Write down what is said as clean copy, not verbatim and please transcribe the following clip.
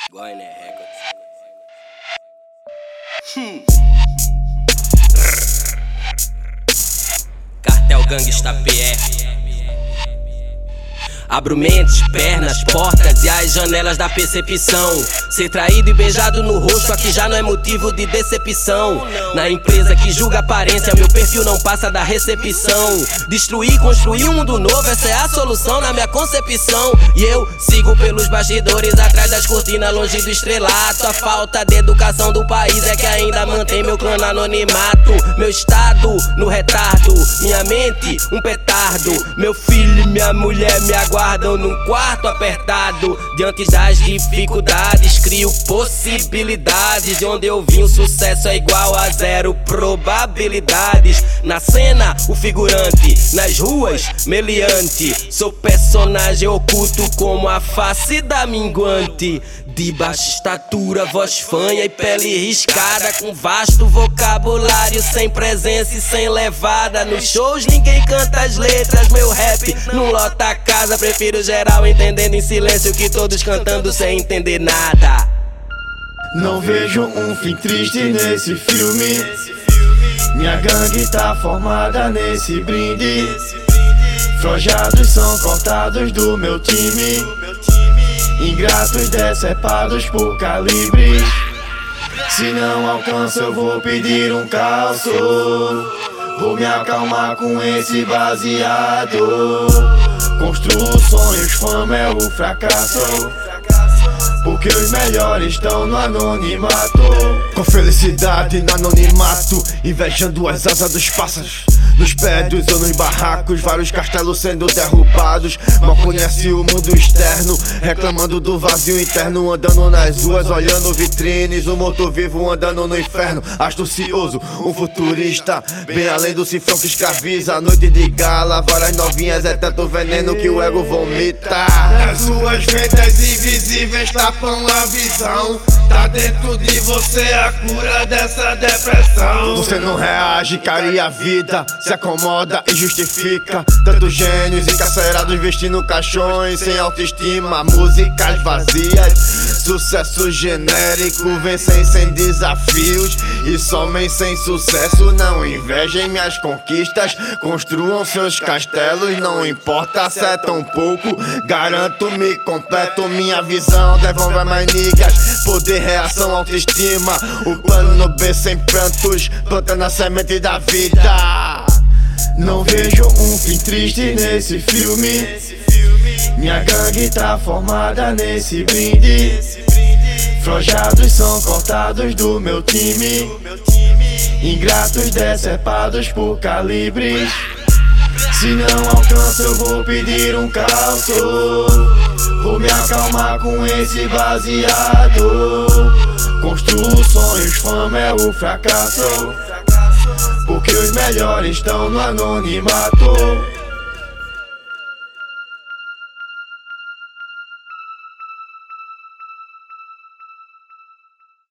Goiânia Records. Cartel Gangsta PR. Abro mentes, pernas, portas e as janelas da percepção. Ser traído e beijado no rosto aqui já não é motivo de decepção. Na empresa que julga aparência, meu perfil não passa da recepção. Destruir e construir um mundo novo, essa é a solução na minha concepção. E eu sigo pelos bastidores, atrás das cortinas, longe do estrelato. A falta de educação do país é que ainda mantém meu clã no anonimato. Meu estado no retardo, minha mente um petardo. Meu filho e minha mulher me aguardam num quarto apertado. Diante das dificuldades, crio possibilidades. De onde eu vim, o sucesso é igual a zero probabilidades. Na cena, o figurante, nas ruas, meliante. Sou personagem oculto como a face da minguante. De baixa estatura, voz fanha e pele riscada, com vasto vocabulário, sem presença e sem levada. Nos shows ninguém canta as letras, meu rap não lota a casa. Prefiro geral entendendo em silêncio que todos cantando sem entender nada. Não vejo um fim triste nesse filme. Minha gangue tá formada nesse brinde. Forjados são cortados do meu time. Ingratos decepados por calibres. Se não alcanço eu vou pedir um calço. Vou me acalmar com esse baseado. Construo sonhos, fama é o fracasso. Porque os melhores estão no anonimato. Com felicidade no anonimato, invejando as asas dos pássaros. Nos prédios ou nos barracos, vários castelos sendo derrubados. Mal conhece o mundo externo, reclamando do vazio interno. Andando nas ruas, olhando vitrines, um morto-vivo andando no inferno. Astucioso, um futurista, bem além do cifrão que escraviza. A noite de gala, várias novinhas, é tanto veneno que o ego vomita. Nas suas ventas invisíveis tapam a visão. Tá dentro de você a cura dessa depressão. Você não reage, caria a vida, se acomoda e justifica. Tantos gênios encarcerados vestindo caixões, sem autoestima, músicas vazias. Sucesso genérico, vencem sem desafios e somem sem sucesso. Não invejem minhas conquistas, construam seus castelos. Não importa se é tão pouco, garanto, me completo. Minha visão devolve mais niggas, poder, reação, autoestima. O plano B sem prantos, plantando a semente da vida. Não vejo um fim triste nesse filme. Minha gangue tá formada nesse brinde. Forjados são cortados do meu time. Ingratos decepados por calibres. Se não alcanço eu vou pedir um calço. Vou me acalmar com esse baseado. Construo sonhos, fama é o fracasso. Porque os melhores estão no anonimato.